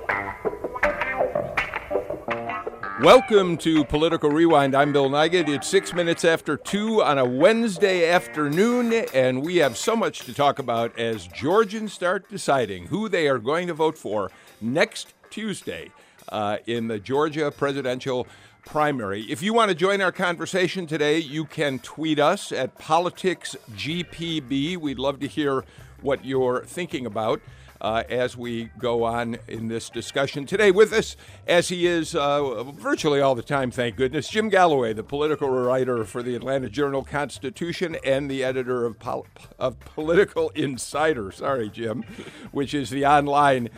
Welcome to Political Rewind. I'm Bill Nigut. It's 6 minutes after 2 on a Wednesday afternoon, and we have so much to talk about as Georgians start deciding who they are going to vote for next Tuesday in the Georgia presidential primary. If you want to join our conversation today, you can tweet us at PoliticsGPB. We'd love to hear what you're thinking about as we go on in this discussion. Today with us, as he is virtually all the time, thank goodness, Jim Galloway, the political writer for the Atlanta Journal-Constitution and the editor of Political Insider, sorry, Jim, which is the online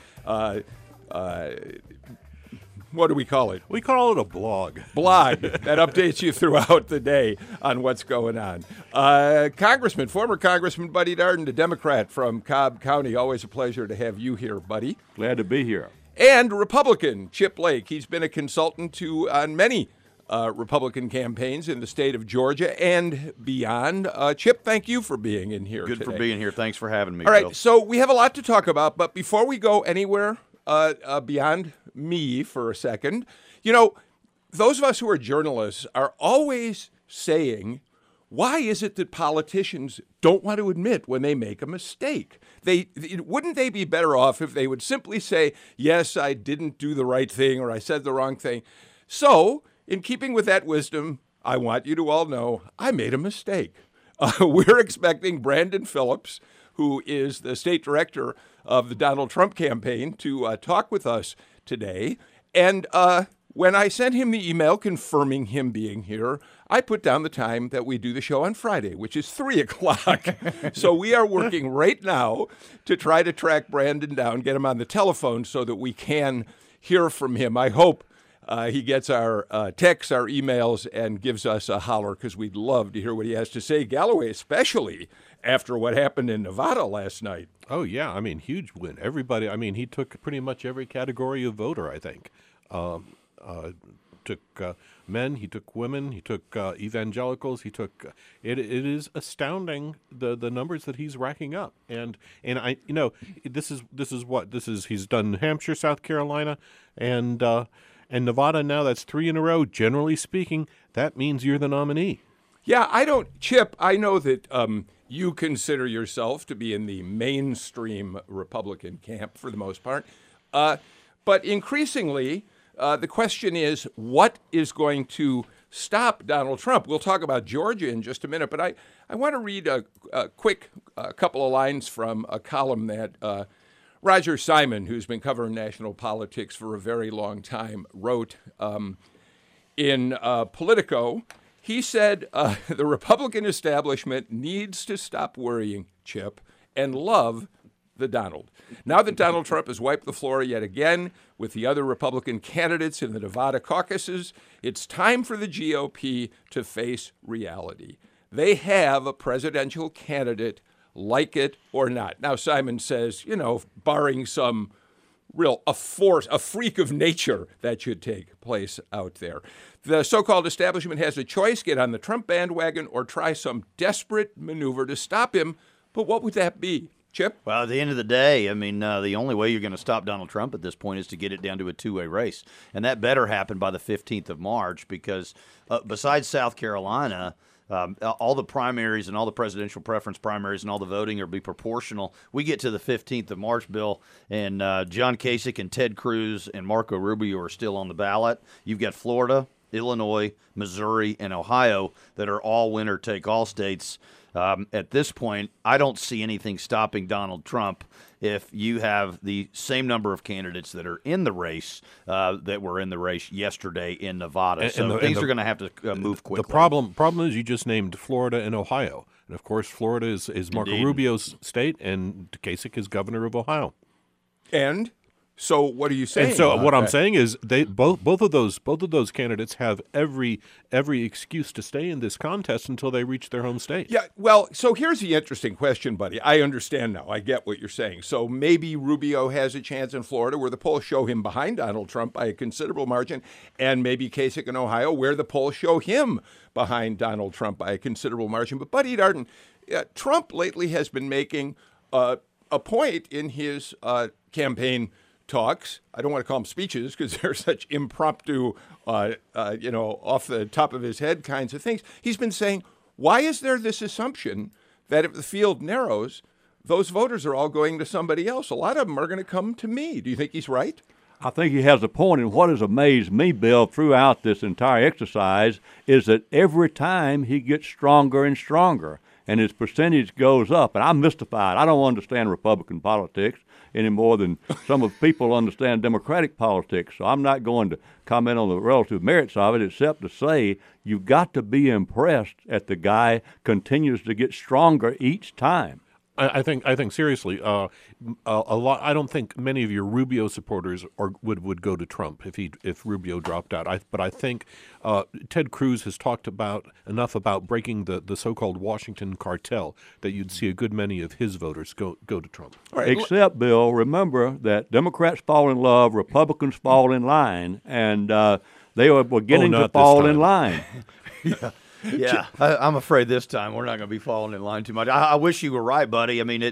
what do we call it? We call it a blog. Blog that updates you throughout the day on what's going on. Former Congressman Buddy Darden, a Democrat from Cobb County. Always a pleasure to have you here, buddy. Glad to be here. And Republican Chip Lake. He's been a consultant on many Republican campaigns in the state of Georgia and beyond. Chip, thank you for being in here today. Good for being here. Thanks for having me, All right, Bill. so we have a lot to talk about, but before we go anywhere beyond me for a second, you know, those of us who are journalists are always saying, why is it that politicians don't want to admit when they make a mistake? Wouldn't they be better off if they would simply say, yes, I didn't do the right thing or I said the wrong thing? So, in keeping with that wisdom, I want you to all know I made a mistake. We're expecting Brandon Phillips, who is the state director of the Donald Trump campaign, to talk with us today. And when I sent him the email confirming him being here, I put down the time that we do the show on Friday, which is 3 o'clock. So we are working right now to try to track Brandon down, get him on the telephone so that we can hear from him. I hope he gets our texts, our emails, and gives us a holler, because we'd love to hear what he has to say. Galloway, especially after what happened in Nevada last night. Oh, yeah. I mean, huge win. Everybody, I mean, he took pretty much every category of voter, I think. Took men, he took women, he took evangelicals, he took it is astounding the numbers that he's racking up. And I, you know, this is he's done New Hampshire, South Carolina, and Nevada now. That's 3 in a row. Generally speaking, that means you're the nominee. Yeah, Chip, I know that you consider yourself to be in the mainstream Republican camp for the most part. But increasingly, the question is, what is going to stop Donald Trump? We'll talk about Georgia in just a minute, but I want to read a quick couple of lines from a column that Roger Simon, who's been covering national politics for a very long time, wrote in Politico. He said, the Republican establishment needs to stop worrying, Chip, and love the Donald. Now that Donald Trump has wiped the floor yet again with the other Republican candidates in the Nevada caucuses, it's time for the GOP to face reality. They have a presidential candidate, like it or not. Now, Simon says, you know, barring some a freak of nature that should take place out there. The so-called establishment has a choice: get on the Trump bandwagon or try some desperate maneuver to stop him. But what would that be, Chip? Well, at the end of the day, I mean, the only way you're going to stop Donald Trump at this point is to get it down to a two-way race. And that better happen by the 15th of March, because besides South Carolina, all the primaries and all the presidential preference primaries and all the voting will be proportional. We get to the 15th of March, Bill, and John Kasich and Ted Cruz and Marco Rubio are still on the ballot. You've got Florida, Illinois, Missouri, and Ohio that are all winner-take-all states. At this point, I don't see anything stopping Donald Trump if you have the same number of candidates that are in the race that were in the race yesterday in Nevada. So things are going to have to move quickly. The problem is you just named Florida and Ohio. And, of course, Florida is Marco Rubio's state, and Kasich is governor of Ohio. And so what are you saying? And so what I'm saying is they both of those candidates have every excuse to stay in this contest until they reach their home state. Yeah, well, so here's the interesting question, buddy. I understand now. I get what you're saying. So maybe Rubio has a chance in Florida where the polls show him behind Donald Trump by a considerable margin, and maybe Kasich in Ohio where the polls show him behind Donald Trump by a considerable margin. But Buddy Darden, Trump lately has been making a point in his campaign talks. I don't want to call them speeches because they're such impromptu, off the top of his head kinds of things. He's been saying, why is there this assumption that if the field narrows, those voters are all going to somebody else? A lot of them are going to come to me. Do you think he's right? I think he has a point, and what has amazed me, Bill, throughout this entire exercise is that every time he gets stronger and stronger, and his percentage goes up. And I'm mystified. I don't understand Republican politics any more than some of people understand Democratic politics. So I'm not going to comment on the relative merits of it, except to say you've got to be impressed that the guy continues to get stronger each time. I think seriously, a lot. I don't think many of your Rubio supporters would go to Trump if Rubio dropped out. But I think Ted Cruz has talked enough about breaking the so-called Washington cartel that you'd see a good many of his voters go to Trump. Right. Except, Bill, remember that Democrats fall in love, Republicans fall in line, and they are beginning to fall in line. Yeah. Yeah, I'm afraid this time we're not going to be falling in line too much. I wish you were right, buddy. I mean,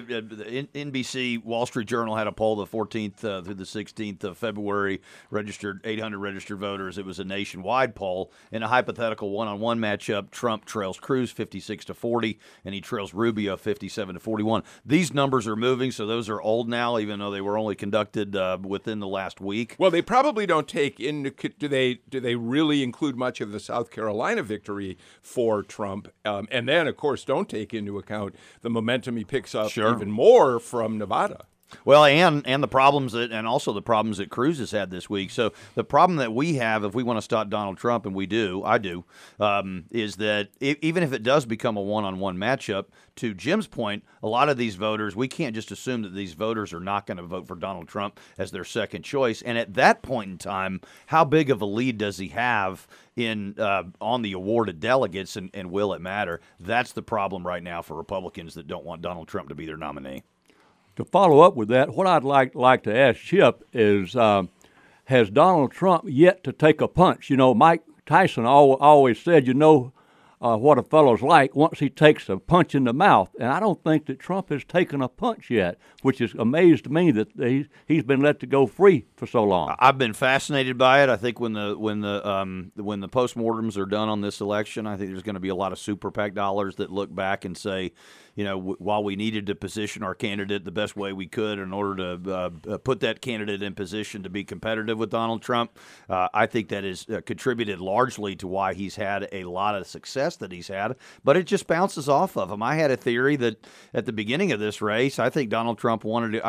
NBC Wall Street Journal had a poll the 14th through the 16th of February, 800 registered voters. It was a nationwide poll. In a hypothetical one-on-one matchup, Trump trails Cruz 56-40, and he trails Rubio 57-41. These numbers are moving, so those are old now, even though they were only conducted within the last week. Well, they probably don't take into do they really include much of the South Carolina victory for Trump, and then, of course, don't take into account the momentum he picks up even more from Nevada. Well, and the problems and also the problems that Cruz has had this week. So the problem that we have, if we want to stop Donald Trump, and I do, is that even if it does become a one-on-one matchup, to Jim's point, a lot of these voters, we can't just assume that these voters are not going to vote for Donald Trump as their second choice. And at that point in time, how big of a lead does he have on the awarded delegates, and will it matter? That's the problem right now for Republicans that don't want Donald Trump to be their nominee. To follow up with that, what I'd like to ask Chip is, has Donald Trump yet to take a punch? You know, Mike Tyson always said, what a fellow's like once he takes a punch in the mouth. And I don't think that Trump has taken a punch yet, which has amazed me that he's been let to go free for so long. I've been fascinated by it. I think when the postmortems are done on this election, I think there's going to be a lot of super PAC dollars that look back and say, while we needed to position our candidate the best way we could in order to put that candidate in position to be competitive with Donald Trump, I think that has contributed largely to why he's had a lot of success that he's had, but it just bounces off of him. I had a theory that at the beginning of this race, I think Donald Trump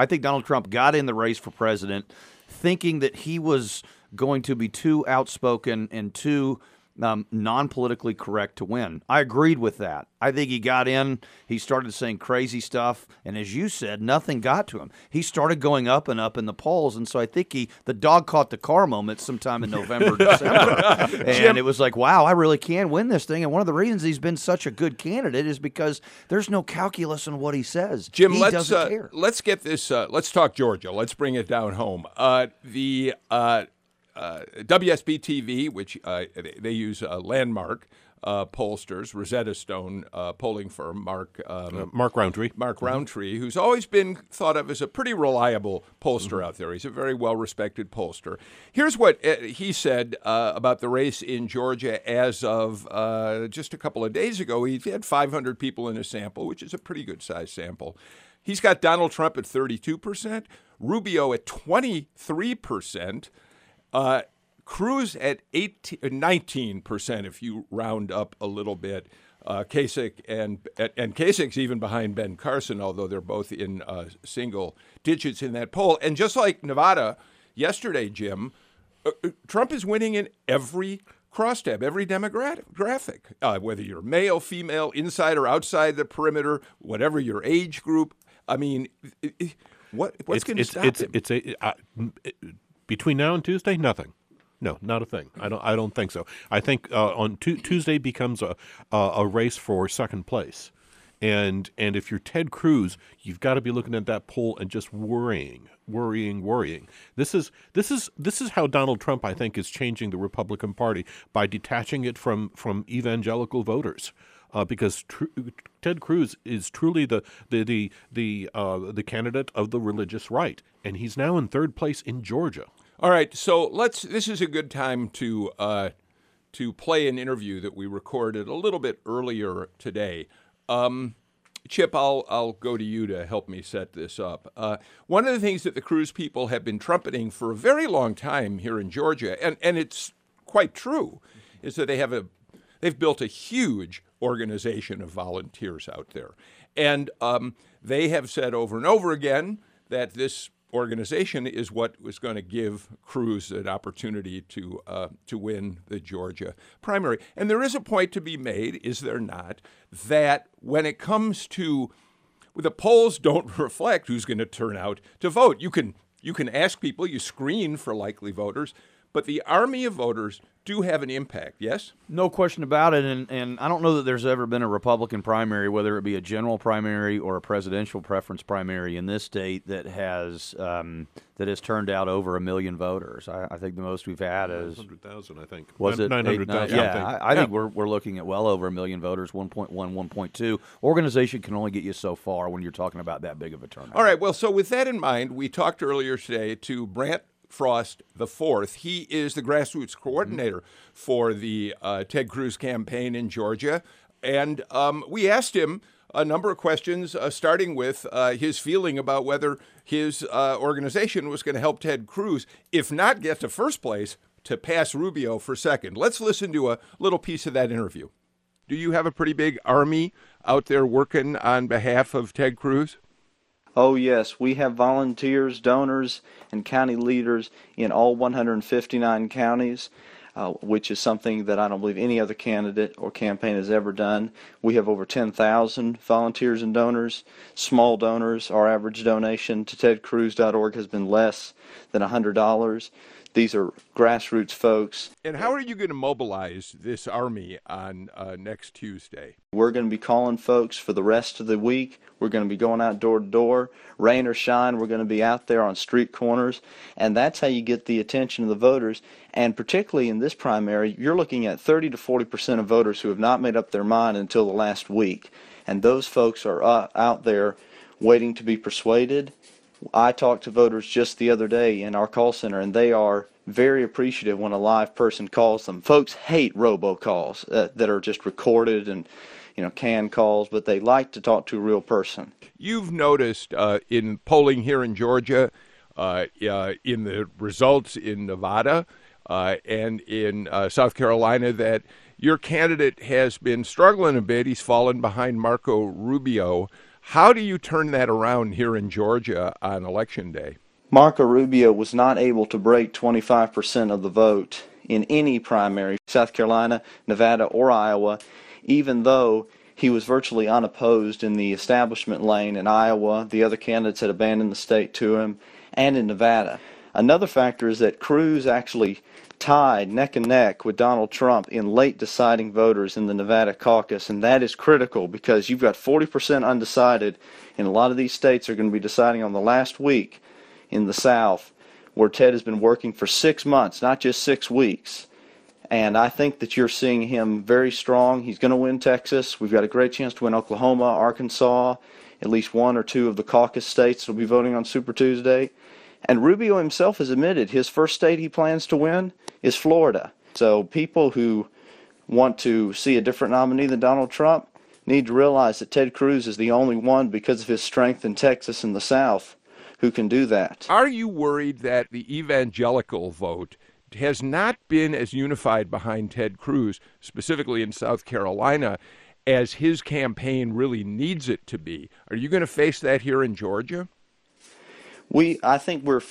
got in the race for president thinking that he was going to be too outspoken and too non-politically correct to win. I agreed with that. I think he got in, he started saying crazy stuff, and as you said, nothing got to him. He started going up and up in the polls, and so I think the dog caught the car moment sometime in November, December. And it was like, wow, I really can win this thing. And one of the reasons he's been such a good candidate is because there's no calculus in what he says. Jim, doesn't care. Let's get this, let's talk Georgia. Let's bring it down home. WSB TV, which they use Landmark pollsters, Rosetta Stone polling firm, Mark Roundtree. Mark Roundtree, who's always been thought of as a pretty reliable pollster out there. He's a very well-respected pollster. Here's what he said about the race in Georgia as of just a couple of days ago. He had 500 people in a sample, which is a pretty good-sized sample. He's got Donald Trump at 32%, Rubio at 23%, Cruz at 19%, if you round up a little bit. Kasich and Kasich's even behind Ben Carson, although they're both in single digits in that poll. And just like Nevada yesterday, Jim, Trump is winning in every crosstab, every demographic, whether you're male, female, inside or outside the perimeter, whatever your age group. I mean, what's going to stop him? Between now and Tuesday, nothing. No, not a thing. I don't think so. I think on Tuesday becomes a race for second place, and if you're Ted Cruz, you've got to be looking at that poll and just worrying. This is how Donald Trump, I think, is changing the Republican Party by detaching it from evangelical voters. because Ted Cruz is truly the candidate of the religious right, and he's now in third place in Georgia. All right, so this is a good time to play an interview that we recorded a little bit earlier today. Chip, I'll go to you to help me set this up. One of the things that the Cruz people have been trumpeting for a very long time here in Georgia, and it's quite true, is that they've built a huge organization of volunteers out there. And they have said over and over again that this organization is what was going to give Cruz an opportunity to win the Georgia primary. And there is a point to be made, is there not, that when it comes to the polls don't reflect who's going to turn out to vote. You can ask people, you screen for likely voters, but the army of voters do have an impact, yes? No question about it, and I don't know that there's ever been a Republican primary, whether it be a general primary or a presidential preference primary in this state that has turned out over 1 million voters. I think the most we've had is 900,000, I think. Was it 900,000? Yeah, I think we're looking at well over 1 million voters, 1.1, 1.2. Organization can only get you so far when you're talking about that big of a turnout. All right, well, so with that in mind, we talked earlier today to Brant Frost IV. He is the grassroots coordinator for the Ted Cruz campaign in Georgia. And we asked him a number of questions, starting with his feeling about whether his organization was going to help Ted Cruz, if not get to first place, to pass Rubio for second. Let's listen to a little piece of that interview. Do you have a pretty big army out there working on behalf of Ted Cruz? Oh, yes. We have volunteers, donors, and county leaders in all 159 counties, which is something that I don't believe any other candidate or campaign has ever done. We have over 10,000 volunteers and donors, small donors. Our average donation to tedcruz.org has been less than $100. These are grassroots folks. And how are you going to mobilize this army on next Tuesday? We're going to be calling folks for the rest of the week. We're going to be going out door to door. Rain or shine, we're going to be out there on street corners. And that's how you get the attention of the voters. And particularly in this primary, you're looking at 30 to 40% of voters who have not made up their mind until the last week. And those folks are out there waiting to be persuaded. I talked to voters just the other day in our call center, and they are very appreciative when a live person calls them. Folks hate robocalls that are just recorded and canned calls, but they like to talk to a real person. You've noticed in polling here in Georgia, in the results in Nevada and in South Carolina, that your candidate has been struggling a bit. He's fallen behind Marco Rubio. How do you turn that around here in Georgia on Election Day? Marco Rubio was not able to break 25% of the vote in any primary, South Carolina, Nevada, or Iowa, even though he was virtually unopposed in the establishment lane in Iowa. The other candidates had abandoned the state to him, and in Nevada. Another factor is that Cruz actually tied neck and neck with Donald Trump in late deciding voters in the Nevada caucus, and that is critical because you've got 40% undecided, and a lot of these states are going to be deciding on the last week in the South, where Ted has been working for 6 months, not just 6 weeks. And I think that you're seeing him very strong. He's going to win Texas. We've got a great chance to win Oklahoma, Arkansas, at least 1 or 2 of the caucus states will be voting on Super Tuesday. And Rubio himself has admitted his first state he plans to win is Florida. So people who want to see a different nominee than Donald Trump need to realize that Ted Cruz is the only one, because of his strength in Texas and the South, who can do that. Are you worried that the evangelical vote has not been as unified behind Ted Cruz, specifically in South Carolina, as his campaign really needs it to be? Are you going to face that here in Georgia? I think we're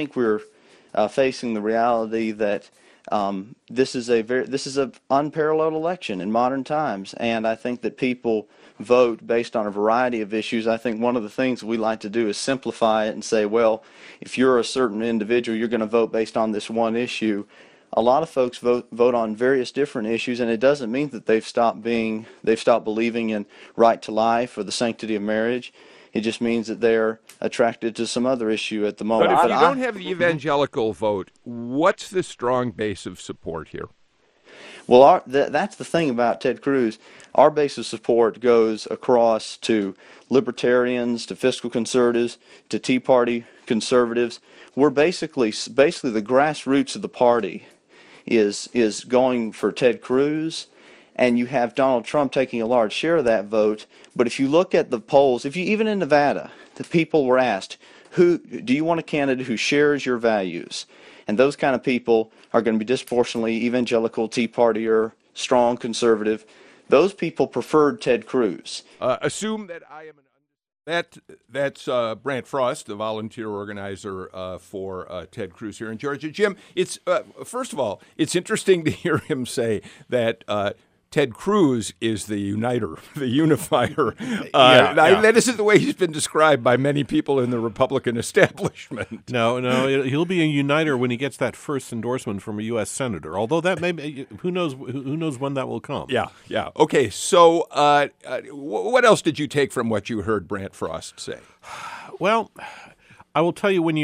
facing the reality that this is an unparalleled election in modern times, and I think that people vote based on a variety of issues. I think one of the things we like to do is simplify it and say, well, if you're a certain individual, you're going to vote based on this one issue. A lot of folks vote on various different issues, and it doesn't mean that they've stopped believing in right to life or the sanctity of marriage. It just means that they're attracted to some other issue at the moment. But if you don't have the evangelical vote, what's the strong base of support here? Well, that's the thing about Ted Cruz. Our base of support goes across to libertarians, to fiscal conservatives, to Tea Party conservatives. We're basically the grassroots of the party is going for Ted Cruz, and you have Donald Trump taking a large share of that vote. But if you look at the polls, even in Nevada, the people were asked, "Who do you want a candidate who shares your values?" And those kind of people are going to be disproportionately evangelical, Tea Party, or strong conservative. Those people preferred Ted Cruz. Assume that I am that's Brant Frost, the volunteer organizer for Ted Cruz here in Georgia. Jim, it's first of all, it's interesting to hear him say that Ted Cruz is the uniter, the unifier. That isn't the way he's been described by many people in the Republican establishment. No, he'll be a uniter when he gets that first endorsement from a U.S. senator. Although that may be, who knows when that will come. Yeah. Okay, so what else did you take from what you heard Brant Frost say? Well, I will tell you when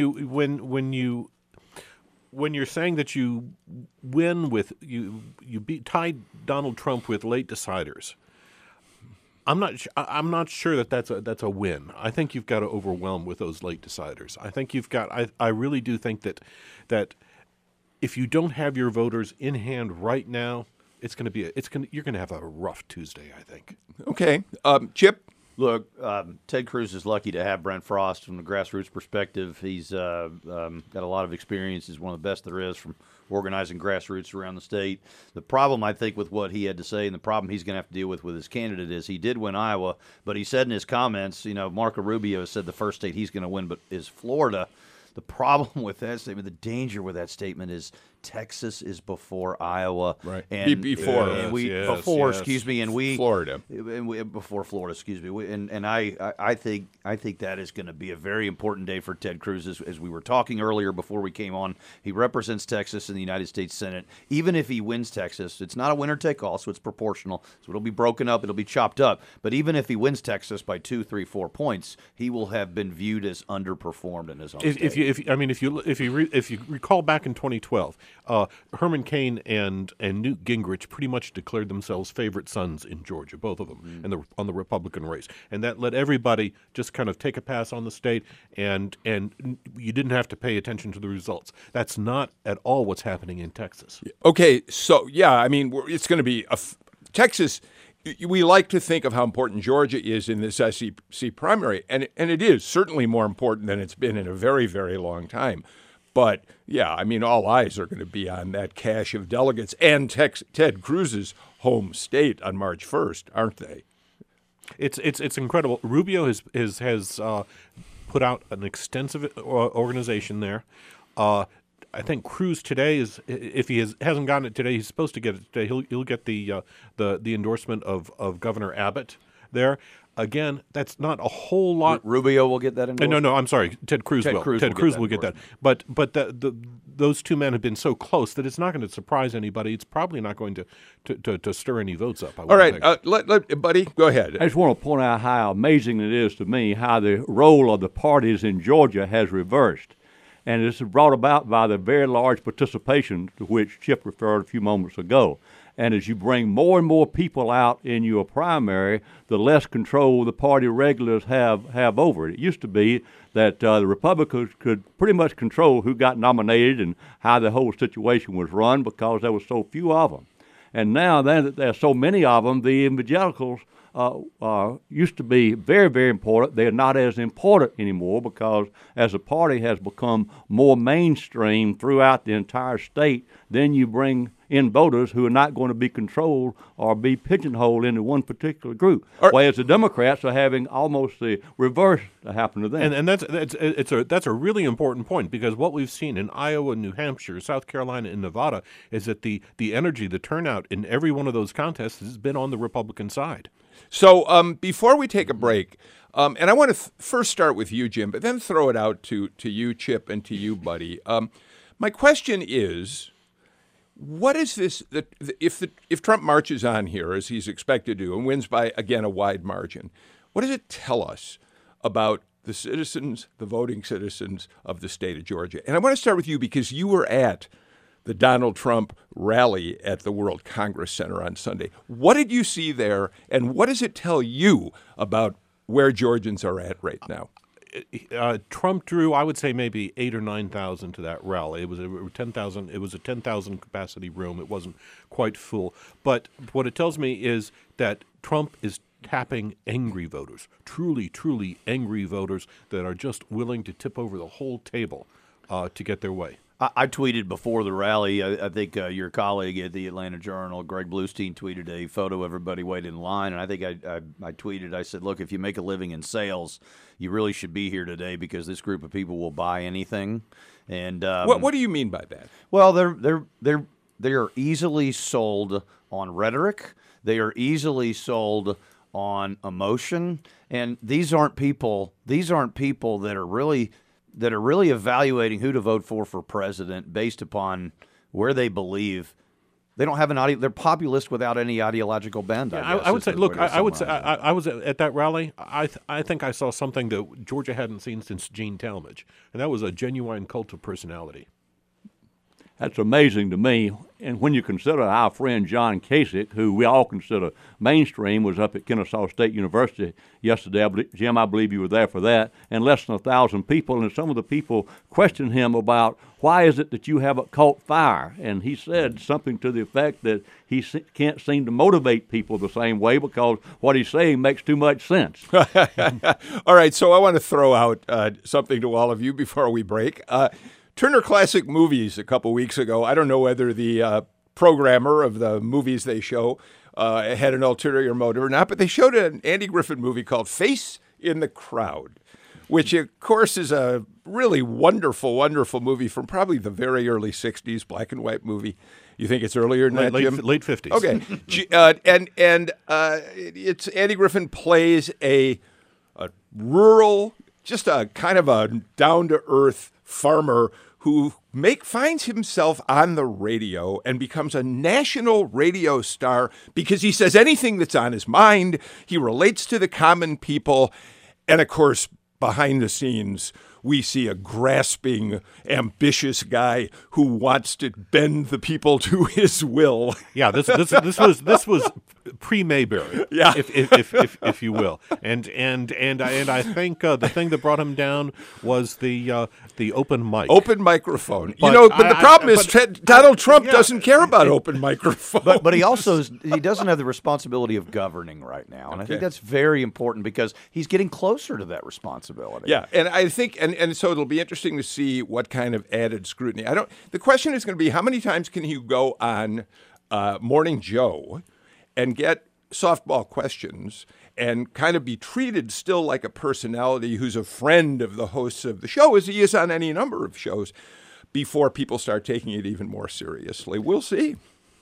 you're saying that you win with you tied Donald Trump with late deciders, I'm not sure that's a win. I think you've got to overwhelm with those late deciders. I think I really do think that if you don't have your voters in hand right now, you're going to have a rough Tuesday, I think. Okay, Chip. Look, Ted Cruz is lucky to have Brent Frost from the grassroots perspective. He's got a lot of experience. He's one of the best there is from organizing grassroots around the state. The problem, I think, with what he had to say and the problem he's going to have to deal with his candidate is he did win Iowa, but he said in his comments, Marco Rubio said the first state he's going to win is Florida. The problem with that statement, the danger with that statement is Texas is before Iowa, right? And before Florida, before Florida, excuse me. And I think that is going to be a very important day for Ted Cruz, as we were talking earlier before we came on. He represents Texas in the United States Senate. Even if he wins Texas, it's not a winner take all, so it's proportional. So it'll be broken up, it'll be chopped up. But even if he wins Texas by 2, 3, 4 points, he will have been viewed as underperformed in his own state. If you recall back in 2012. Herman Cain and Newt Gingrich pretty much declared themselves favorite sons in Georgia, both of them, on the Republican race, and that let everybody just kind of take a pass on the state, and you didn't have to pay attention to the results. That's not at all what's happening in Texas. Okay, so it's going to be Texas. We like to think of how important Georgia is in this SEC primary, and it is certainly more important than it's been in a very, very long time. But, all eyes are going to be on that cache of delegates and Ted Cruz's home state on March 1st, aren't they? It's incredible. Rubio has put out an extensive organization there. I think Cruz today is, if he hasn't gotten it today, he's supposed to get it today. He'll get the endorsement of Governor Abbott there. Again, that's not a whole lot. Rubio will get that endorsement? No, I'm sorry. Ted Cruz will. Ted Cruz will get that. But those two men have been so close that it's not going to surprise anybody. It's probably not going to stir any votes up. All right, let Buddy, go ahead. I just want to point out how amazing it is to me how the role of the parties in Georgia has reversed. And this is brought about by the very large participation to which Chip referred a few moments ago. And as you bring more and more people out in your primary, the less control the party regulars have over it. It used to be that the Republicans could pretty much control who got nominated and how the whole situation was run because there were so few of them. And now that there are so many of them, the evangelicals used to be very, very important. They're not as important anymore because as the party has become more mainstream throughout the entire state, then you bring in voters who are not going to be controlled or be pigeonholed into one particular group. Whereas the Democrats are having almost the reverse happen to them. And that's a really important point because what we've seen in Iowa, New Hampshire, South Carolina, and Nevada is that the energy, the turnout in every one of those contests has been on the Republican side. So before we take a break, and I want to first start with you, Jim, but then throw it out to you, Chip, and to you, Buddy. My question is, what is this? If Trump marches on here as he's expected to and wins by, again, a wide margin, what does it tell us about the citizens, the voting citizens of the state of Georgia? And I want to start with you because you were at the Donald Trump rally at the World Congress Center on Sunday. What did you see there, and what does it tell you about where Georgians are at right now? Trump drew, I would say, maybe 8,000 or 9,000 to that rally. It was a 10,000. It was a 10,000 capacity room. It wasn't quite full. But what it tells me is that Trump is tapping angry voters, truly, truly angry voters that are just willing to tip over the whole table to get their way. I tweeted before the rally. I think your colleague at the Atlanta Journal, Greg Bluestein, tweeted a photo of everybody waiting in line. And I think I tweeted, I said, look, if you make a living in sales, you really should be here today because this group of people will buy anything. And What do you mean by that? well, they are easily sold on rhetoric. They are easily sold on emotion. And these aren't people that are really evaluating who to vote for president based upon where they believe. They don't have they're populist without any ideological bend. I would say, look, I would say, I was at that rally. I think I saw something that Georgia hadn't seen since Gene Talmadge, and that was a genuine cult of personality. That's amazing to me. And when you consider our friend John Kasich, who we all consider mainstream, was up at Kennesaw State University yesterday. Jim, I believe you were there for that. And less than 1,000 people. And some of the people questioned him about why is it that you haven't caught fire? And he said something to the effect that he can't seem to motivate people the same way because what he's saying makes too much sense. All right, so I want to throw out something to all of you before we break. Turner Classic Movies a couple weeks ago, I don't know whether the programmer of the movies they show had an ulterior motive or not, but they showed an Andy Griffith movie called Face in the Crowd, which, of course, is a really wonderful, wonderful movie from probably the very early 60s, black and white movie. You think it's earlier than that, Jim? Late 50s. Okay. It's Andy Griffith plays a rural, just a kind of a down-to-earth farmer who finds himself on the radio and becomes a national radio star because he says anything that's on his mind. He relates to the common people. And, of course, behind the scenes, we see a grasping, ambitious guy who wants to bend the people to his will. Yeah, this was pre-Mayberry, Yeah. if you will, and I think the thing that brought him down was the open mic, Open microphone. But but the problem is Donald Trump doesn't care about open microphone. But he doesn't have the responsibility of governing right now, and I think that's very important because he's getting closer to that responsibility. Yeah, and I think, and so it'll be interesting to see what kind of added scrutiny. The question is going to be how many times can you go on Morning Joe and get softball questions and kind of be treated still like a personality who's a friend of the hosts of the show, as he is on any number of shows, before people start taking it even more seriously. We'll see.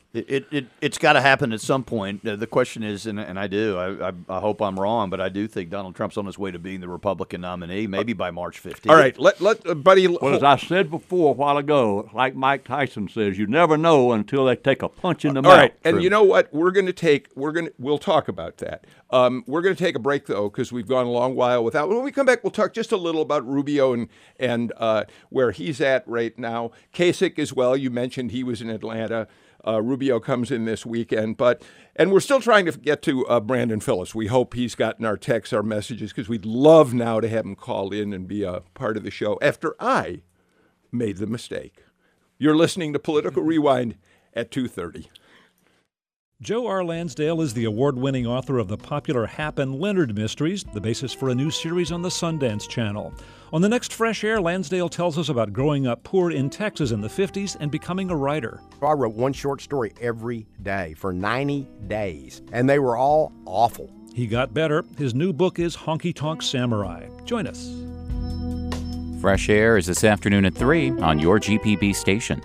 It's got to happen at some point. The question is, and I hope I'm wrong, but I do think Donald Trump's on his way to being the Republican nominee, maybe by March 15th. All right, let buddy. Well, as I said before a while ago, like Mike Tyson says, you never know until they take a punch in the mouth. All right, and you know what? We'll talk about that. We're going to take a break though because we've gone a long while without. When we come back, we'll talk just a little about Rubio and where he's at right now. Kasich as well. You mentioned he was in Atlanta. Rubio comes in this weekend, and we're still trying to get to Brandon Phillips. We hope he's gotten our texts, our messages, because we'd love now to have him call in and be a part of the show after I made the mistake. You're listening to Political Rewind at 2:30. Joe R. Lansdale is the award-winning author of the popular Hap and Leonard mysteries, the basis for a new series on the Sundance Channel. On the next Fresh Air, Lansdale tells us about growing up poor in Texas in the 50s and becoming a writer. I wrote one short story every day for 90 days, and they were all awful. He got better. His new book is Honky Tonk Samurai. Join us. Fresh Air is this afternoon at 3 on your GPB station.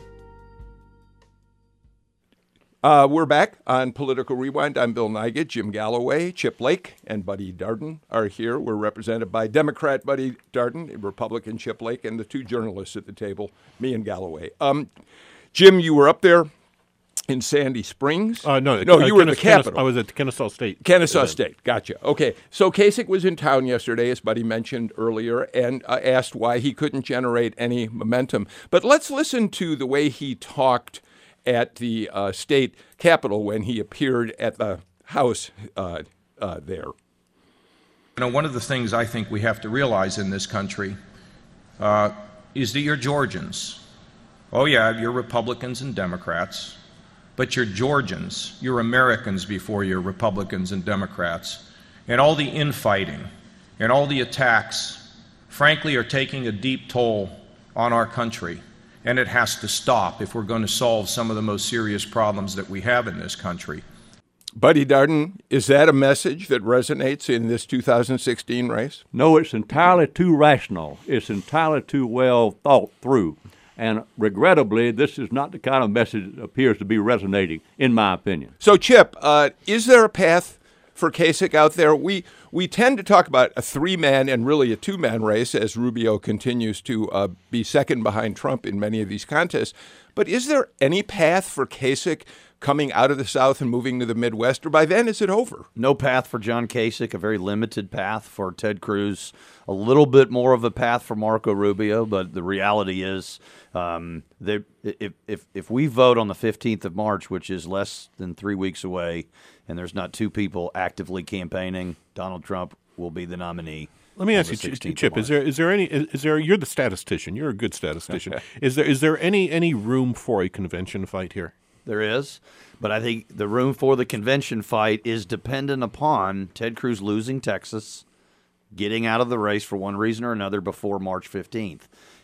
We're back on Political Rewind. I'm Bill Nigut. Jim Galloway, Chip Lake, and Buddy Darden are here. We're represented by Democrat Buddy Darden, Republican Chip Lake, and the two journalists at the table, me and Galloway. Jim, you were up there in Sandy Springs. No, you were in the Capitol. I was at Kennesaw State. Kennesaw State. Gotcha. Okay. So Kasich was in town yesterday, as Buddy mentioned earlier, and asked why he couldn't generate any momentum. But let's listen to the way he talked at the state capitol when he appeared at the House there. One of the things I think we have to realize in this country is that you're Georgians. Oh, yeah, you're Republicans and Democrats. But you're Georgians, you're Americans before you're Republicans and Democrats. And all the infighting and all the attacks, frankly, are taking a deep toll on our country. And it has to stop if we're going to solve some of the most serious problems that we have in this country. Buddy Darden, is that a message that resonates in this 2016 race? No, it's entirely too rational. It's entirely too well thought through. And regrettably, this is not the kind of message that appears to be resonating, in my opinion. So, Chip, is there a path for Kasich out there? We tend to talk about a three-man and really a two-man race as Rubio continues to be second behind Trump in many of these contests. But is there any path for Kasich coming out of the South and moving to the Midwest, or by then is it over? No path for John Kasich, a very limited path for Ted Cruz, a little bit more of a path for Marco Rubio, but the reality is if we vote on the 15th of March, which is less than 3 weeks away, and there's not two people actively campaigning, Donald Trump will be the nominee. Let me ask you, Chip, is there any you're the statistician, you're a good statistician. Is there any room for a convention fight here? There is, but I think the room for the convention fight is dependent upon Ted Cruz losing Texas, getting out of the race for one reason or another before March 15th.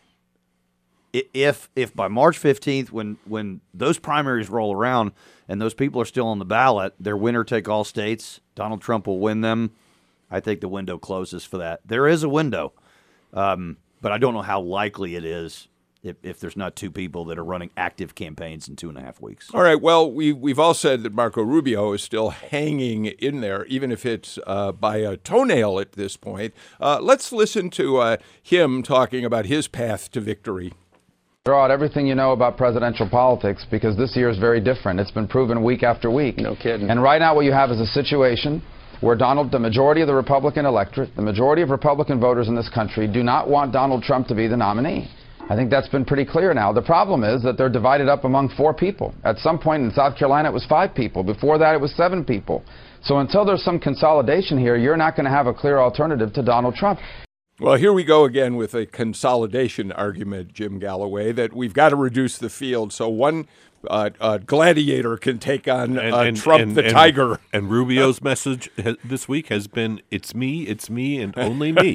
If by March 15th, when those primaries roll around and those people are still on the ballot, they're winner-take-all states, Donald Trump will win them, I think the window closes for that. There is a window, but I don't know how likely it is if there's not two people that are running active campaigns in 2.5 weeks. All right. Well, we've all said that Marco Rubio is still hanging in there, even if it's by a toenail at this point. Let's listen to him talking about his path to victory. Draw out everything you know about presidential politics, because this year is very different. It's been proven week after week. No kidding. And right now what you have is a situation where the majority of the Republican electorate, the majority of Republican voters in this country do not want Donald Trump to be the nominee. I think that's been pretty clear now. The problem is that they're divided up among 4 people. At some point in South Carolina, it was 5 people. Before that, it was 7 people. So until there's some consolidation here, you're not going to have a clear alternative to Donald Trump. Well, here we go again with a consolidation argument, Jim Galloway, that we've got to reduce the field so one gladiator can take on Trump the tiger. And Rubio's message this week has been, it's me, and only me.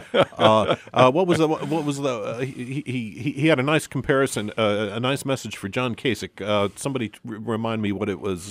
He had a nice comparison, a nice message for John Kasich. Somebody remind me what it was.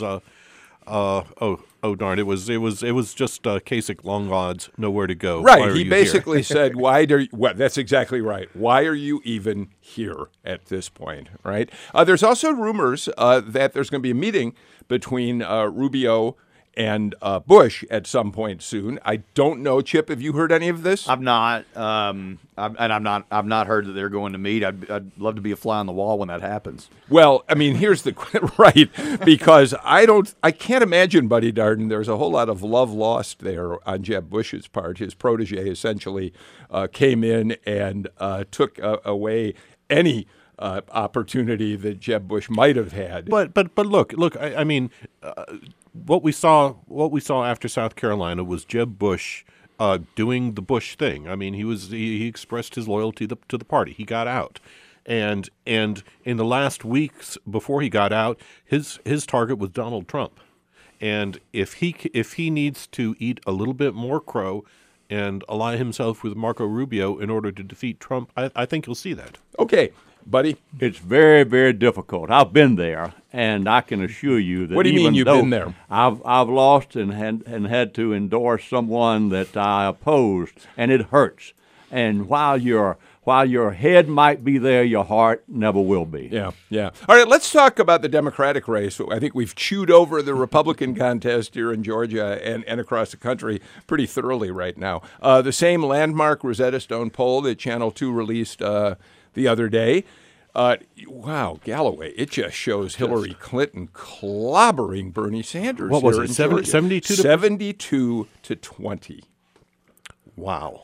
Darn! It was just Kasich, long odds, nowhere to go. Right. He basically said, that's exactly right. Why are you even here at this point? Right. There's also rumors that there's going to be a meeting between Rubio and Bush at some point soon. I don't know, Chip. Have you heard any of this? I've not. I've not heard that they're going to meet. I'd love to be a fly on the wall when that happens. Well, I mean, here's the right, because I can't imagine, Buddy Darden. There's a whole lot of love lost there on Jeb Bush's part. His protege essentially came in and took away any opportunity that Jeb Bush might have had. But look. I mean. What we saw after South Carolina was Jeb Bush doing the Bush thing. I mean, he expressed his loyalty to the party. He got out, and in the last weeks before he got out, his target was Donald Trump. And if he needs to eat a little bit more crow and ally himself with Marco Rubio in order to defeat Trump, I think you'll see that. Okay. Buddy? It's very, very difficult. I've been there, and I can assure you that what do you mean you've been there? I've lost and had to endorse someone that I opposed, and it hurts. And while your head might be there, your heart never will be. Yeah. All right, let's talk about the Democratic race. I think we've chewed over the Republican contest here in Georgia and across the country pretty thoroughly right now. The same landmark Rosetta Stone poll that Channel 2 released the other day Wow, Galloway, it just shows Hillary Clinton clobbering Bernie Sanders. What was here it, in 72 Georgia. to 72-20. Wow.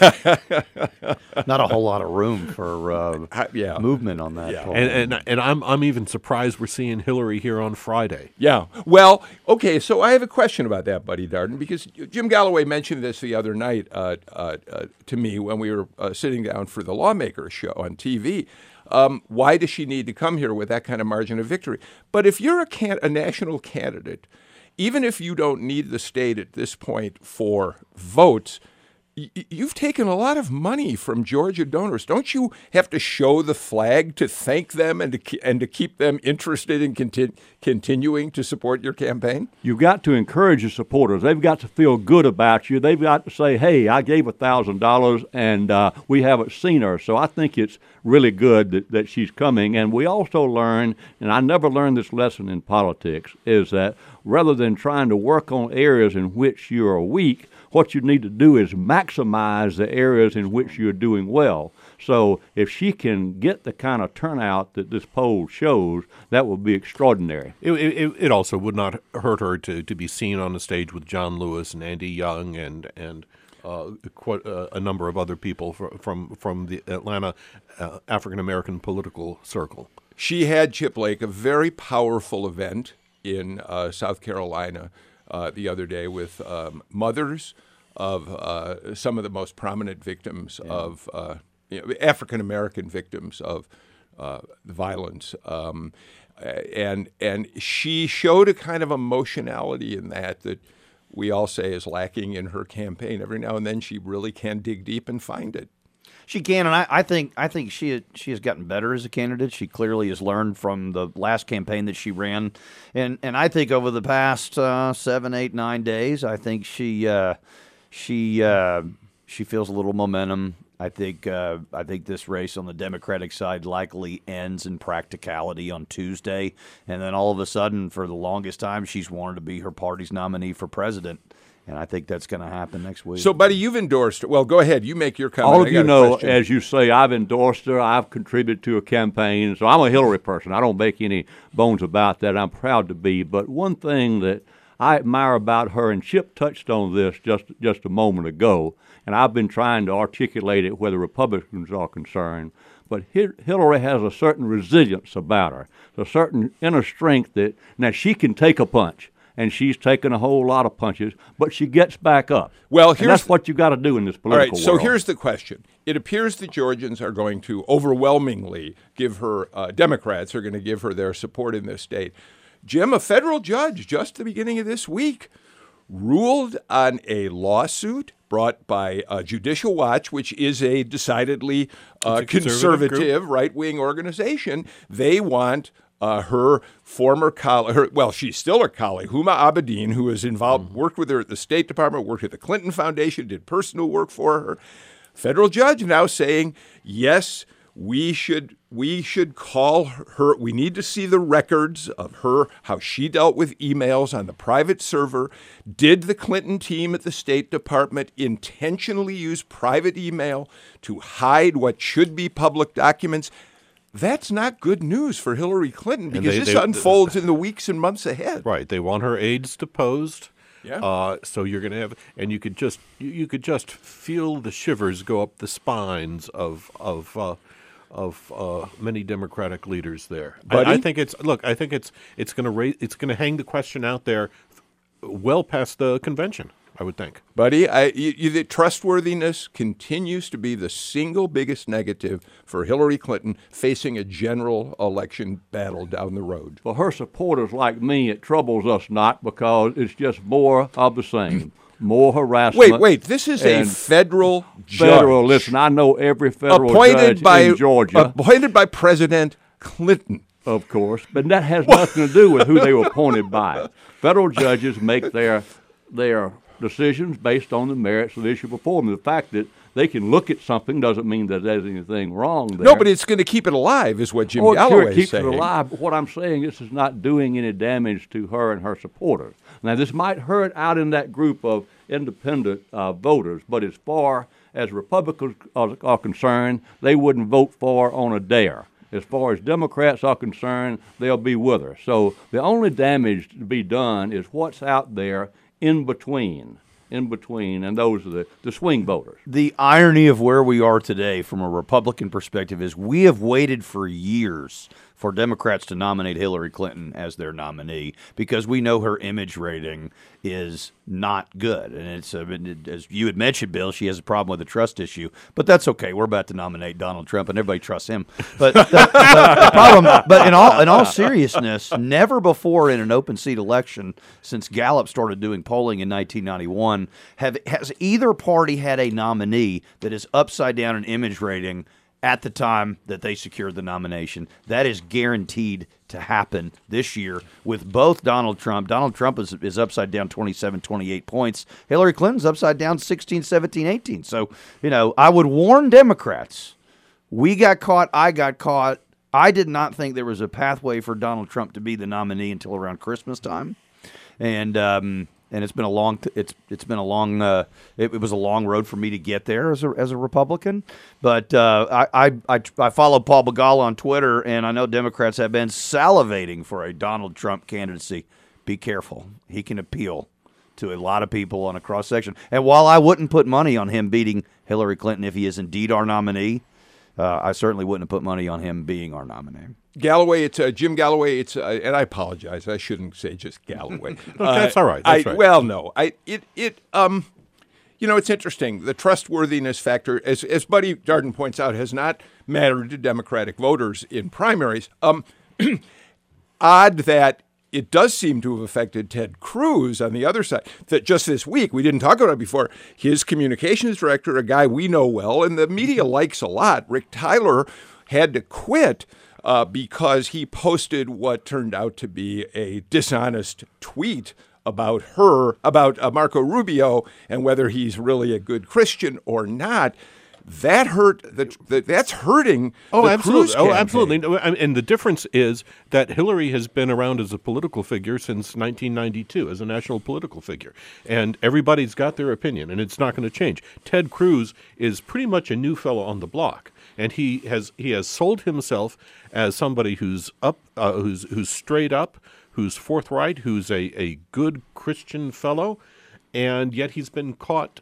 Not a whole lot of room for movement on that. Yeah. poll. And I'm even surprised we're seeing Hillary here on Friday. Yeah. Well, okay, so I have a question about that, Buddy Darden, because Jim Galloway mentioned this the other night to me when we were sitting down for the Lawmakers show on TV. Why does she need to come here with that kind of margin of victory? But if you're a national candidate, even if you don't need the state at this point for votes, you've taken a lot of money from Georgia donors. Don't you have to show the flag to thank them and to keep them interested in continuing to support your campaign? You've got to encourage your supporters. They've got to feel good about you. They've got to say, hey, I gave $1,000 and we haven't seen her. So I think it's really good that she's coming. And we also learn, and I never learned this lesson in politics, is that rather than trying to work on areas in which you are weak, what you need to do is maximize the areas in which you're doing well. So if she can get the kind of turnout that this poll shows, that will be extraordinary. It also would not hurt her to be seen on the stage with John Lewis and Andy Young and quite a number of other people from the Atlanta African American political circle. She had, Chip Lake, a very powerful event in South Carolina the other day with mothers of some of the most prominent victims of African American victims of violence, and she showed a kind of emotionality in that we all say is lacking in her campaign. Every now and then, she really can dig deep and find it. She can, and I think she has gotten better as a candidate. She clearly has learned from the last campaign that she ran, and I think over the past 7, 8, 9 days, I think she feels a little momentum. I think this race on the Democratic side likely ends in practicality on Tuesday, and then all of a sudden, for the longest time, she's wanted to be her party's nominee for president. And I think that's going to happen next week. So, Buddy, you've endorsed her. Well, go ahead. You make your comment. All of you know, as you say, I've endorsed her. I've contributed to a campaign. So I'm a Hillary person. I don't make any bones about that. I'm proud to be. But one thing that I admire about her, and Chip touched on this just a moment ago, and I've been trying to articulate it where the Republicans are concerned, but Hillary has a certain resilience about her, a certain inner strength that now she can take a punch. And she's taken a whole lot of punches, but she gets back up. Well, that's what you got to do in this political world. All right, so here's the question. It appears the Georgians are going to overwhelmingly give her, Democrats are going to give her their support in this state. Jim, a federal judge just at the beginning of this week ruled on a lawsuit brought by Judicial Watch, which is a decidedly conservative right-wing organization. They want her former colleague, she's still a colleague, Huma Abedin, who is involved, worked with her at the State Department, worked at the Clinton Foundation, did personal work for her. Federal judge now saying, yes, we should call her. We need to see the records of her, how she dealt with emails on the private server. Did the Clinton team at the State Department intentionally use private email to hide what should be public documents? That's not good news for Hillary Clinton because this unfolds in the weeks and months ahead. Right. They want her aides deposed. Yeah. So you're going to have, and you could just feel the shivers go up the spines of many Democratic leaders there. I think it's going to hang the question out there well past the convention, I would think. Buddy, the trustworthiness continues to be the single biggest negative for Hillary Clinton facing a general election battle down the road. For her supporters like me, it troubles us not because it's just more of the same. More harassment. Wait, this is a federal judge. Listen, I know every federal judge in Georgia. Appointed by President Clinton. Of course, but that has nothing to do with who they were appointed by. Federal judges make their decisions based on the merits of the issue before them. The fact that they can look at something doesn't mean that there's anything wrong there. No, but it's going to keep it alive is what Jim Galloway is saying. It keeps it alive, but what I'm saying, this is not doing any damage to her and her supporters. Now, this might hurt out in that group of independent voters, but as far as Republicans are concerned, they wouldn't vote for on a dare. as far as Democrats are concerned, they'll be with her. So the only damage to be done is what's out there in between, and those are the swing voters. The irony of where we are today from a Republican perspective is we have waited for years for Democrats to nominate Hillary Clinton as their nominee because we know her image rating is not good. And it's, as you had mentioned, Bill, she has a problem with the trust issue, but that's okay. We're about to nominate Donald Trump, and everybody trusts him. But the problem, but in all seriousness, never before in an open seat election since Gallup started doing polling in 1991 has either party had a nominee that is upside down in image rating at the time that they secured the nomination. That is guaranteed to happen this year with both Donald Trump. Donald Trump is upside down 27, 28 points. Hillary Clinton's upside down 16, 17, 18. So, I would warn Democrats. We got caught. I got caught. I did not think there was a pathway for Donald Trump to be the nominee until around Christmas time. And it's been a long. It was a long road for me to get there as a Republican. But I follow Paul Begala on Twitter, and I know Democrats have been salivating for a Donald Trump candidacy. Be careful; he can appeal to a lot of people on a cross section. And while I wouldn't put money on him beating Hillary Clinton if he is indeed our nominee, I certainly wouldn't have put money on him being our nominee. Galloway, it's Jim Galloway. It's and I apologize. I shouldn't say just Galloway. That's all right. That's right. Well, no. It's interesting. The trustworthiness factor, as Buddy Darden points out, has not mattered to Democratic voters in primaries. Odd that it does seem to have affected Ted Cruz on the other side. That just this week, we didn't talk about it before, his communications director, a guy we know well and the media likes a lot, Rick Tyler, had to quit because he posted what turned out to be a dishonest tweet about Marco Rubio and whether he's really a good Christian or not. That hurt. That's hurting. The Cruz campaign. Absolutely. And the difference is that Hillary has been around as a political figure since 1992, as a national political figure, and everybody's got their opinion, and it's not going to change. Ted Cruz is pretty much a new fellow on the block, and he has sold himself as somebody who's who's straight up, who's forthright, who's a good Christian fellow, and yet he's been caught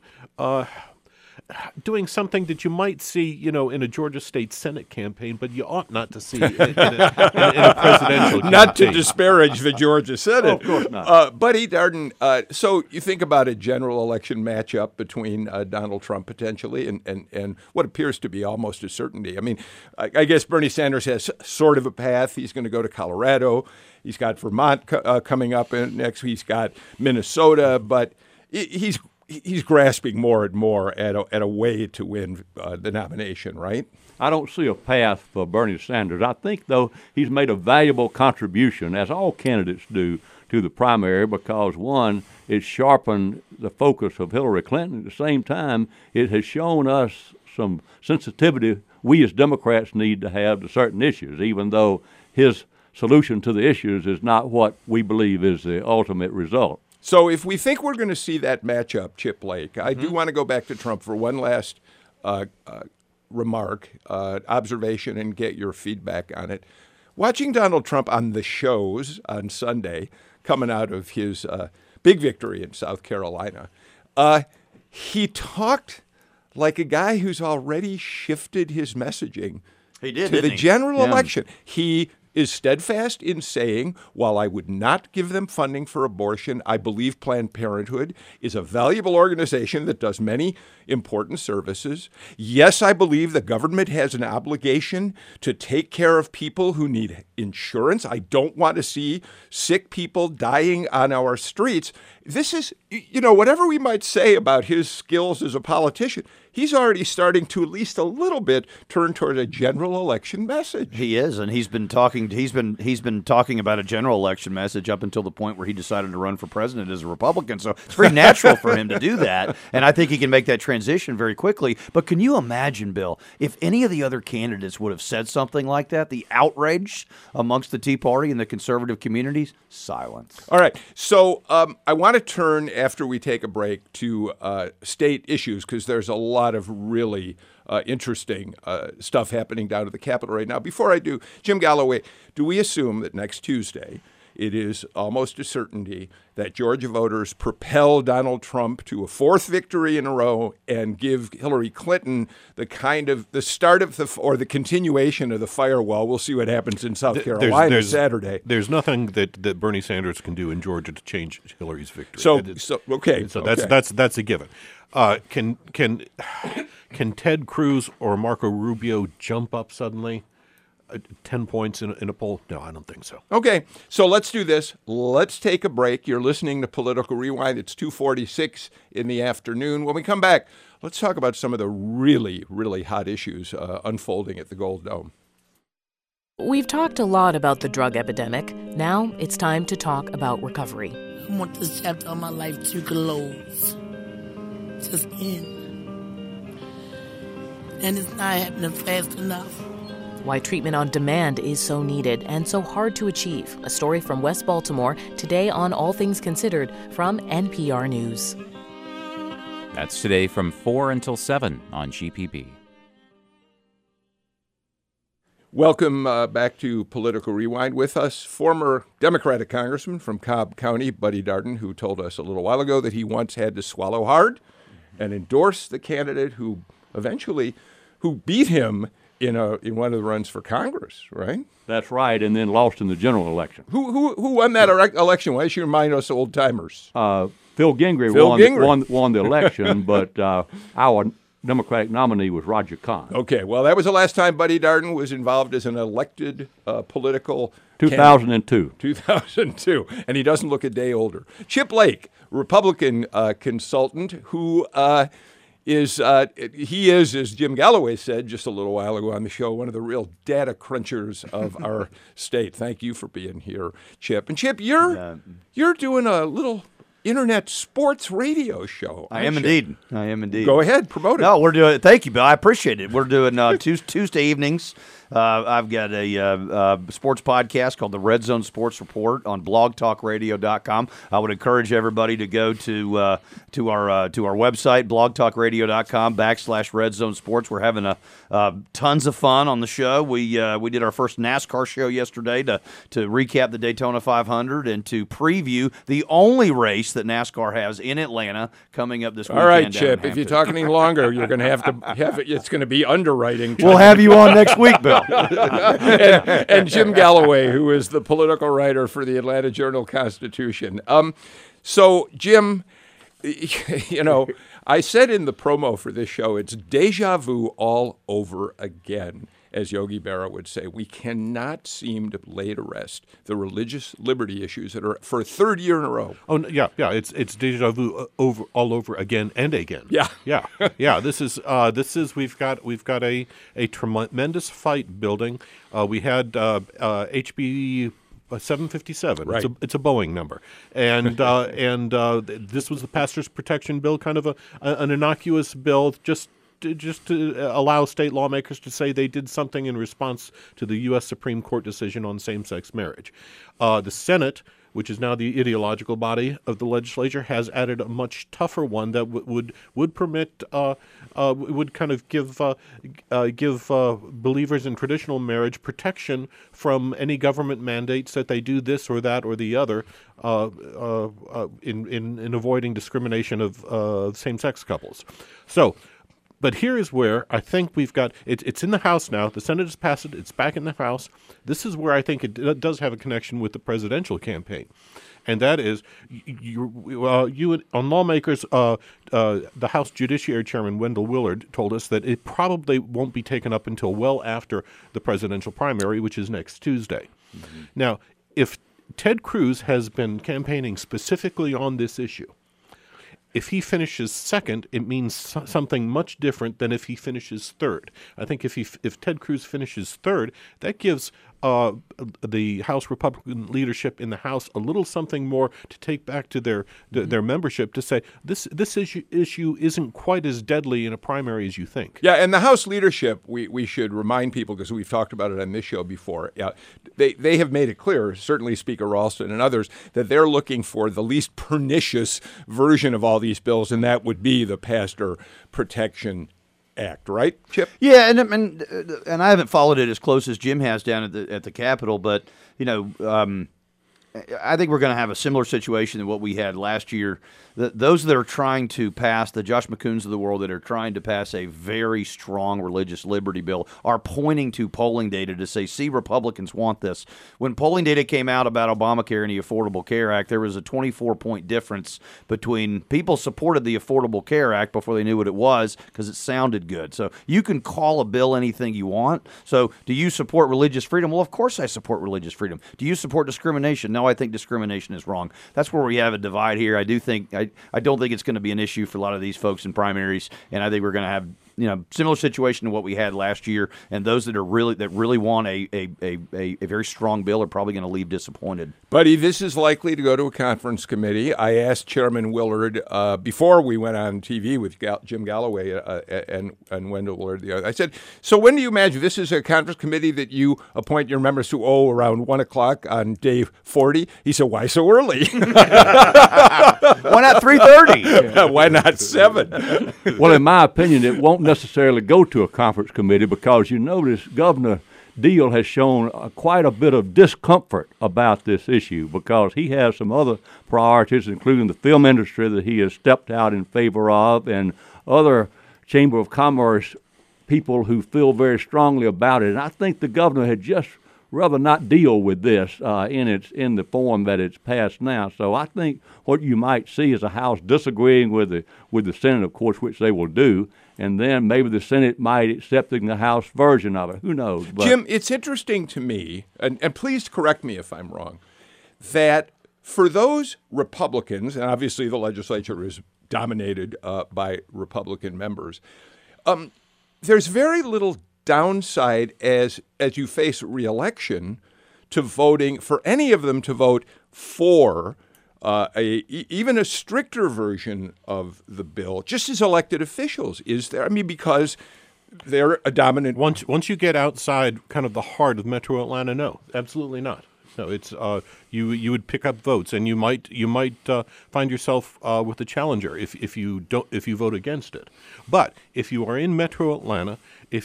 doing something that you might see, in a Georgia State Senate campaign, but you ought not to see in a presidential campaign. Not to disparage the Georgia Senate. Oh, of course not. Buddy Darden, so you think about a general election matchup between Donald Trump potentially and what appears to be almost a certainty. I mean, I guess Bernie Sanders has sort of a path. He's going to go to Colorado. He's got Vermont coming up next. He's got Minnesota, but he's grasping more and more at a way to win the nomination, right? I don't see a path for Bernie Sanders. I think, though, he's made a valuable contribution, as all candidates do, to the primary because, one, it sharpened the focus of Hillary Clinton. At the same time, it has shown us some sensitivity we as Democrats need to have to certain issues, even though his solution to the issues is not what we believe is the ultimate result. So if we think we're going to see that matchup, Chip Lake, I do want to go back to Trump for one last remark, observation, and get your feedback on it. Watching Donald Trump on the shows on Sunday, coming out of his big victory in South Carolina, he talked like a guy who's already shifted his messaging to the general election. He is steadfast in saying, while I would not give them funding for abortion, I believe Planned Parenthood is a valuable organization that does many important services. Yes, I believe the government has an obligation to take care of people who need insurance. I don't want to see sick people dying on our streets. This is, whatever we might say about his skills as a politician, he's already starting to at least a little bit turn toward a general election message. He is, and he's been talking about a general election message up until the point where he decided to run for president as a Republican. So it's very natural for him to do that, and I think he can make that transition very quickly. But can you imagine, Bill, if any of the other candidates would have said something like that, the outrage amongst the Tea Party and the conservative communities? Silence. All right, so I want to turn, after we take a break, to state issues, because there's a lot lot of really interesting stuff happening down at the Capitol right now. Before I do, Jim Galloway, do we assume that next Tuesday it is almost a certainty that Georgia voters propel Donald Trump to a fourth victory in a row and give Hillary Clinton the start of the continuation of the firewall? We'll see what happens in South Carolina Saturday. There's nothing that Bernie Sanders can do in Georgia to change Hillary's victory. So that's a given. Can Ted Cruz or Marco Rubio jump up suddenly 10 points in a poll? No, I don't think so. Okay, so let's do this. Let's take a break. You're listening to Political Rewind. It's 2:46 in the afternoon. When we come back, let's talk about some of the really, really hot issues unfolding at the Gold Dome. We've talked a lot about the drug epidemic. Now it's time to talk about recovery. I want this chapter of my life to close. Just end. And it's not happening fast enough. Why treatment on demand is so needed and so hard to achieve. A story from West Baltimore today on All Things Considered from NPR News. That's today from 4 until 7 on GPB. Welcome back to Political Rewind. With us, former Democratic Congressman from Cobb County, Buddy Darden, who told us a little while ago that he once had to swallow hard and endorse the candidate who beat him in one of the runs for Congress, right? That's right, and then lost in the general election. Who won that election? Why don't you remind us old timers? Phil Gingrich won the election, but our Democratic nominee was Roger Kahn. Okay, well, that was the last time Buddy Darden was involved as an elected political 2002. 2002, and he doesn't look a day older. Chip Lake, Republican consultant, who is, as Jim Galloway said just a little while ago on the show, one of the real data crunchers of our state. Thank you for being here, Chip. And Chip, you're doing a little internet sports radio show. I am indeed. Go ahead, promote it. No, we're doing. Thank you, Bill. I appreciate it. We're doing Tuesday evenings. I've got a sports podcast called the Red Zone Sports Report on blogtalkradio.com. I would encourage everybody to go to our website, blogtalkradio.com/Red Zone Sports. We're having tons of fun on the show. We did our first NASCAR show yesterday to recap the Daytona 500 and to preview the only race that NASCAR has in Atlanta coming up this weekend. All right, Chip, if you talk any longer, you're going to have it. It's going to be underwriting. We'll have you on next week, Bill. and Jim Galloway, who is the political writer for the Atlanta Journal-Constitution. So, Jim, I said in the promo for this show, it's deja vu all over again, as Yogi Berra would say. We cannot seem to lay to rest the religious liberty issues that are for a third year in a row. Oh yeah, it's deja vu all over again and again. Yeah. This is we've got a tremendous fight building. We had HB 757. Right. It's a Boeing number, and this was the Pastor's Protection Bill, kind of an innocuous bill, just to allow state lawmakers to say they did something in response to the U.S. Supreme Court decision on same-sex marriage. The Senate, which is now the ideological body of the legislature, has added a much tougher one that would permit would kind of give believers in traditional marriage protection from any government mandates that they do this or that or the other in avoiding discrimination of same-sex couples. So. But here is where I think we've got it's in the House now. The Senate has passed it. It's back in the House. This is where I think it does have a connection with the presidential campaign, and that is you on lawmakers. The House Judiciary Chairman Wendell Willard told us that it probably won't be taken up until well after the presidential primary, which is next Tuesday. Mm-hmm. Now, if Ted Cruz has been campaigning specifically on this issue, if he finishes second, it means something much different than if he finishes third. I think if Ted Cruz finishes third, that gives the House Republican leadership in the House a little something more to take back to their membership to say this issue isn't quite as deadly in a primary as you think. Yeah, and the House leadership, we should remind people, because we've talked about it on this show before, they have made it clear, certainly Speaker Ralston and others, that they're looking for the least pernicious version of all these bills, and that would be the Pastor Protection act, right, Chip? Yeah, and I haven't followed it as close as Jim has down at the Capitol, but I think we're going to have a similar situation to what we had last year. Those that are trying to pass, the Josh McCoons of the world that are trying to pass a very strong religious liberty bill, are pointing to polling data to say, see, Republicans want this. When polling data came out about Obamacare and the Affordable Care Act, there was a 24-point difference between people supported the Affordable Care Act before they knew what it was because it sounded good. So you can call a bill anything you want. So do you support religious freedom? Well, of course I support religious freedom. Do you support discrimination? No, I think discrimination is wrong. That's where we have a divide here. I don't think it's going to be an issue for a lot of these folks in primaries, and I think we're going to have similar situation to what we had last year. And those that really want a very strong bill are probably going to leave disappointed. Buddy, this is likely to go to a conference committee. I asked Chairman Willard before we went on TV with Jim Galloway and Wendell Willard the other. I said, so when do you imagine this is a conference committee that you appoint your members to around 1 o'clock on day 40? He said, why so early? Why not 3:30? Why not 7? Well, in my opinion, it won't necessarily go to a conference committee because you notice Governor Deal has shown quite a bit of discomfort about this issue because he has some other priorities, including the film industry that he has stepped out in favor of, and other Chamber of Commerce people who feel very strongly about it. And I think the governor had just rather not deal with this in the form that it's passed now. So I think what you might see is a House disagreeing with the Senate, of course, which they will do, and then maybe the Senate might accepting the House version of it. Who knows? But Jim, it's interesting to me, and please correct me if I'm wrong, that for those Republicans, and obviously the legislature is dominated by Republican members, there's very little downside as you face re-election to voting for any of them to vote for even a stricter version of the bill, just as elected officials. Is there? I mean, because they're a dominant. Once you get outside kind of the heart of Metro Atlanta, no, absolutely not. No, it's you would pick up votes, and you might find yourself with a challenger if you vote against it. But if you are in Metro Atlanta,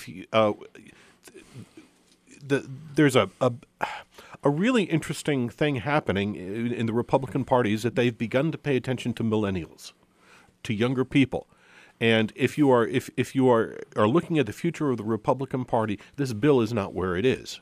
there's a really interesting thing happening in the Republican Party is that they've begun to pay attention to millennials, to younger people. And if you are looking at the future of the Republican Party, this bill is not where it is.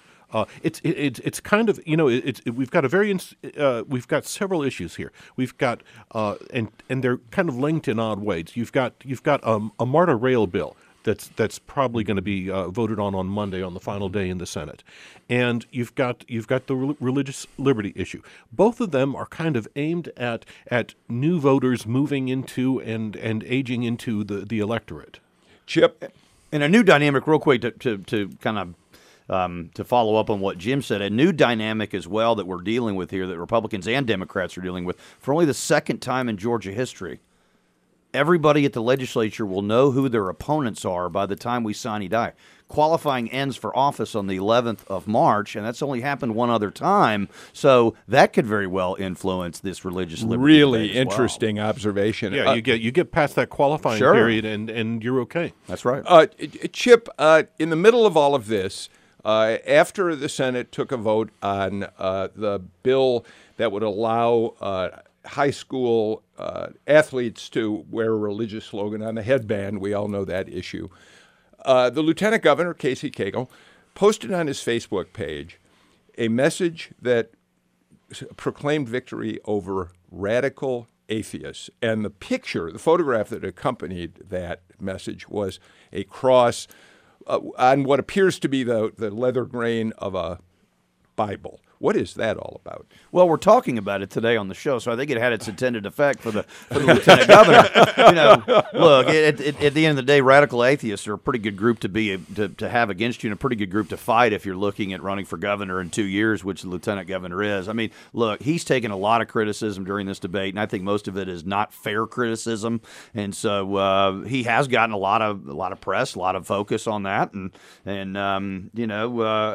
It's kind of we've got several issues here. We've got and they're kind of linked in odd ways. You've got a MARTA rail bill that's probably going to be voted on Monday on the final day in the Senate, and you've got the religious liberty issue. Both of them are kind of aimed at new voters moving into and aging into the electorate. Chip, and a new dynamic, real quick, to kind of. To follow up on what Jim said, a new dynamic as well that we're dealing with here that Republicans and Democrats are dealing with for only the second time in Georgia history. Everybody at the legislature will know who their opponents are by the time we sine die. Qualifying ends for office on the 11th of March, and that's only happened one other time, so that could very well influence this religious liberty. Really interesting observation. Yeah, you get past that qualifying period, and you're okay. That's right. Chip, in the middle of all of this, after the Senate took a vote on the bill that would allow high school athletes to wear a religious slogan on the headband, we all know that issue, the Lieutenant Governor, Casey Cagle, posted on his Facebook page a message that proclaimed victory over radical atheists. And the photograph that accompanied that message was a cross on what appears to be the leather grain of a Bible. What is that all about? Well, we're talking about it today on the show, so I think it had its intended effect for the Lieutenant Governor. Look, at the end of the day, radical atheists are a pretty good group to have against you, and a pretty good group to fight if you're looking at running for governor in 2 years, which the Lieutenant Governor is. I mean, look, he's taken a lot of criticism during this debate, and I think most of it is not fair criticism, and so he has gotten a lot of press, a lot of focus on that, and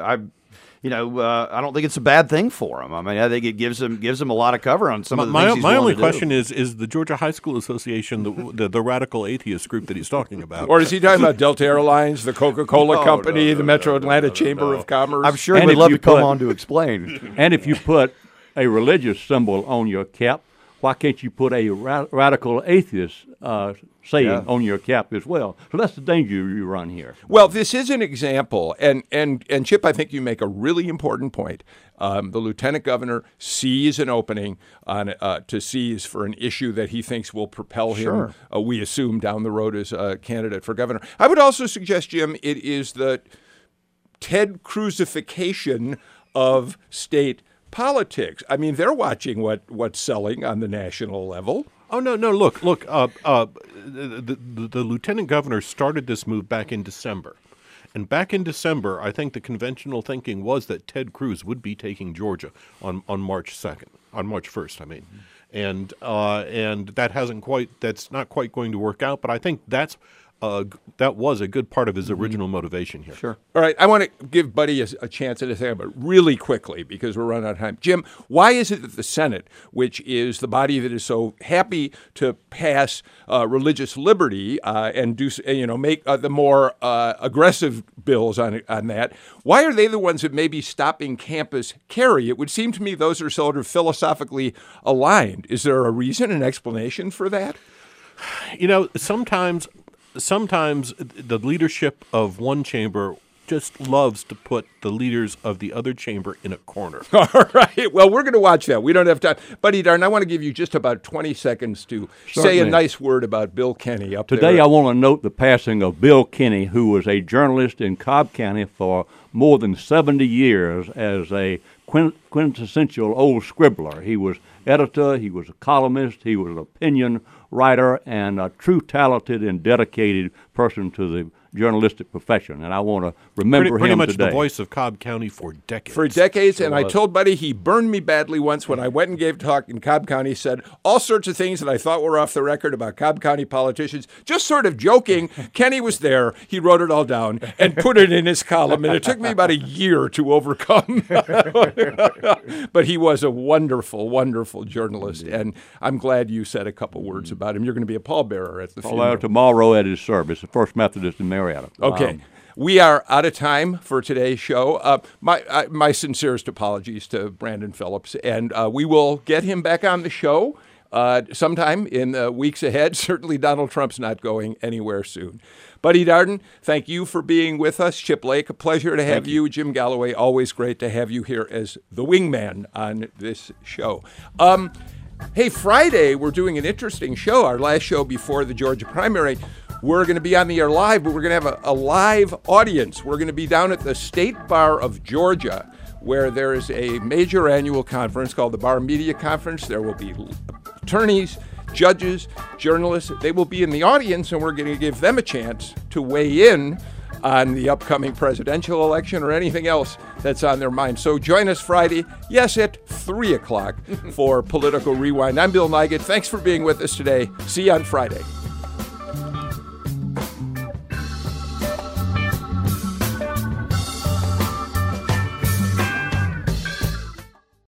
I don't think it's a bad thing for him. I mean, I think it gives him a lot of cover on some of the things he's My only willing to do. question is the Georgia High School Association the radical atheist group that he's talking about? Or is he talking about Delta Airlines, the Coca-Cola Company, the Metro Atlanta Chamber of Commerce? I'm sure he would love to come on to explain. And if you put a religious symbol on your cap, why can't you put a radical atheist saying on your cap as well? So that's the danger you run here. Well, this is an example, and Chip, I think you make a really important point. The lieutenant governor sees an opening to seize for an issue that he thinks will propel him, we assume, down the road as a candidate for governor. I would also suggest, Jim, it is the Ted Cruzification of state politics. I mean, they're watching what's selling on the national level. Oh, no, look. The lieutenant governor started this move back in December. And back in December, I think the conventional thinking was that Ted Cruz would be taking Georgia on March 1st, I mean. And that's not quite going to work out, but I think that was a good part of his original motivation here. Sure. All right, I want to give Buddy a chance at a second, but really quickly because we're running out of time. Jim, why is it that the Senate, which is the body that is so happy to pass religious liberty and do make the more aggressive bills on that, why are they the ones that may be stopping campus carry? It would seem to me those are sort of philosophically aligned. Is there a reason, an explanation for that? Sometimes the leadership of one chamber just loves to put the leaders of the other chamber in a corner. All right. Well, we're going to watch that. We don't have time. Buddy Darden, I want to give you just about 20 seconds to say a nice word about Bill Kenny up Today, there. I want to note the passing of Bill Kenny, who was a journalist in Cobb County for more than 70 years as a quintessential old scribbler. He was editor, he was a columnist, he was an opinion writer, and a true talented and dedicated person to the journalistic profession. And I want to remember pretty him much today. the voice of Cobb County for decades. And I told Buddy he burned me badly once when I went and gave a talk in Cobb County, said all sorts of things that I thought were off the record about Cobb County politicians, just sort of joking. Kenny was there. He wrote it all down and put it in his column, and it took me about a year to overcome. But he was a wonderful, wonderful journalist, and I'm glad you said a couple words about him. You're going to be a pallbearer at the funeral. Tomorrow at his service, the First Methodist in Marietta. Okay. We are out of time for today's show. My sincerest apologies to Brandon Phillips, and we will get him back on the show sometime in the weeks ahead. Certainly Donald Trump's not going anywhere soon. Buddy Darden, thank you for being with us. Chip Lake, a pleasure to have you. Jim Galloway, always great to have you here as the wingman on this show. Hey, Friday, we're doing an interesting show, our last show before the Georgia primary. We're going to be on the air live, but we're going to have a live audience. We're going to be down at the State Bar of Georgia, where there is a major annual conference called the Bar Media Conference. There will be attorneys, judges, journalists. They will be in the audience, and we're going to give them a chance to weigh in on the upcoming presidential election or anything else that's on their mind. So join us Friday, yes, at 3 o'clock for Political Rewind. I'm Bill Nigut. Thanks for being with us today. See you on Friday.